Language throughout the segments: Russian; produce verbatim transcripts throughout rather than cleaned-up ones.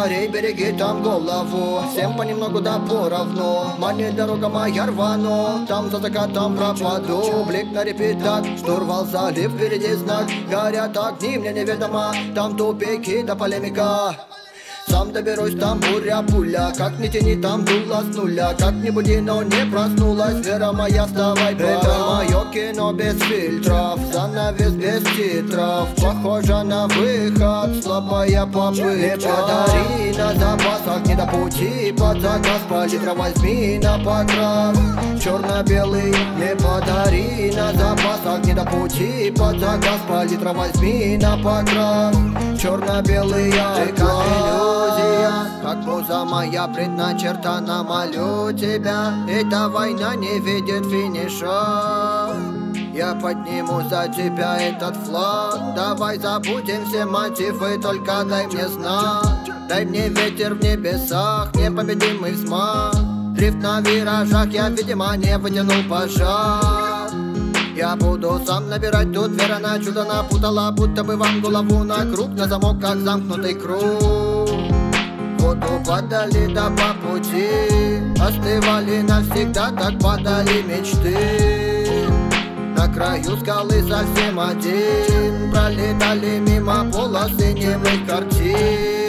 скорей береги там голову. Всем понемногу да поровну. Манит дорога моя рвану. Там за закатом пропаду. Блик на репетат, штурвал залив, впереди знак. Горят огни, мне неведомо. Там тупики да полемика. Сам доберусь, там буря пуля. Как ни тяни, там дуло с нуля. Как ни буди, но не проснулась. Вера моя, вставай, пора. Это мое кино без фильтров. Занавес без титров. Похоже на выход. Слабая попытка. Не подари на запасах, не до пути. Под заказ палитра возьми на покрас. Черно-белый. Не подари на запасах, не до пути. Под заказ палитра возьми на покрас. Черно-белый оклад. Как муза моя предначертана, молю тебя. Эта война не видит финиша. Я подниму за тебя этот флаг. Давай забудем все мотивы, только дай мне знак. Дай мне ветер в небесах, непобедимый взмах. Дрифт на виражах, я, видимо, не вытянул пожар. Я буду сам набирать тут, вера на чудо напутала. Будто бы вам голову на круг, на замок, как замкнутый круг. Воду подали да по пути. Остывали навсегда, так падали мечты. На краю скалы совсем один. Пролетали мимо полосы немых картин.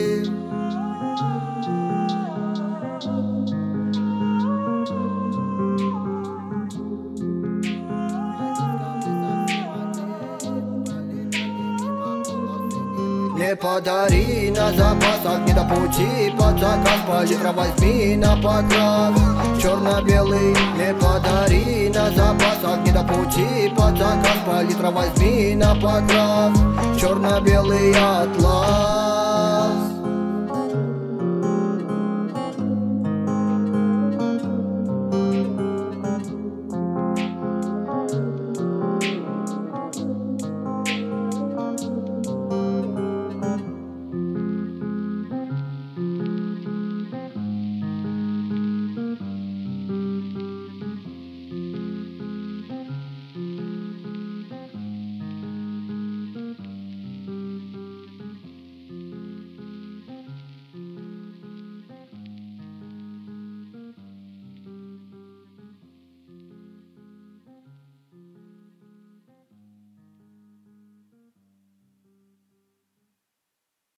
Не подари на запасах, не до пути. Под заказ палитра возьми на покрас. Черно-белый. Не подари на запасах, не до пути. Под заказ палитра возьми на покрас. Черно-белый атлас.